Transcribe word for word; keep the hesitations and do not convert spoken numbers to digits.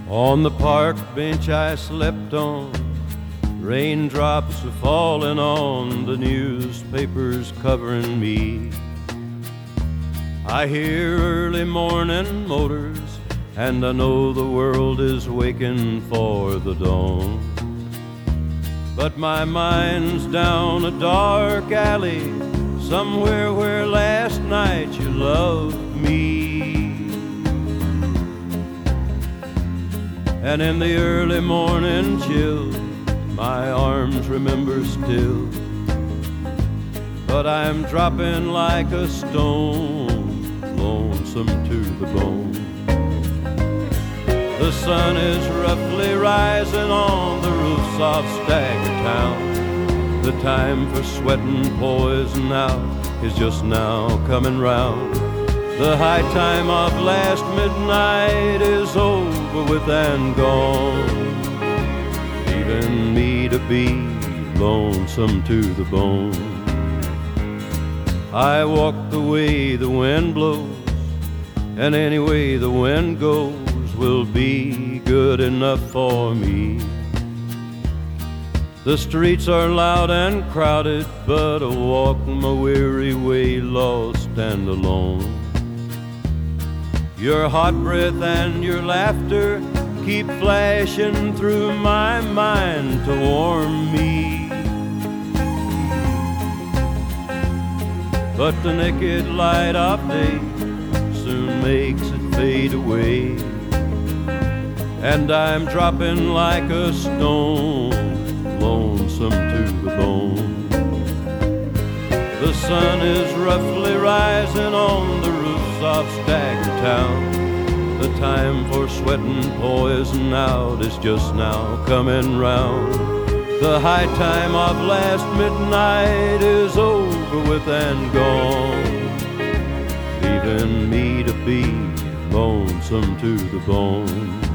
On the park bench I slept on, raindrops are falling on the newspapers covering me. I hear early morning motors, and I know the world is waking for the dawn. But my mind's down a dark alley, somewhere where last night you loved me. And in the early morning chill, my arms remember still, but I'm dropping like a stone, lonesome to the bone. The sun is roughly rising on the roofs of Staggertown. The time for sweating poison out is just now coming round. The high time of last midnight is over with and gone, leaving me to be lonesome to the bone. I walk the way the wind blows, and any way the wind goes will be good enough for me. The streets are loud and crowded, but I walk my weary way lost and alone. Your hot breath and your laughter keep flashing through my mind to warm me. But the naked light of day soon makes it fade away, and I'm dropping like a stone, lonesome to the bone. The sun is roughly rising on the roofs of Staggertown. The time for sweating poison out is just now coming round. The high time of last midnight is over with and gone, leaving me to be lonesome to the bone.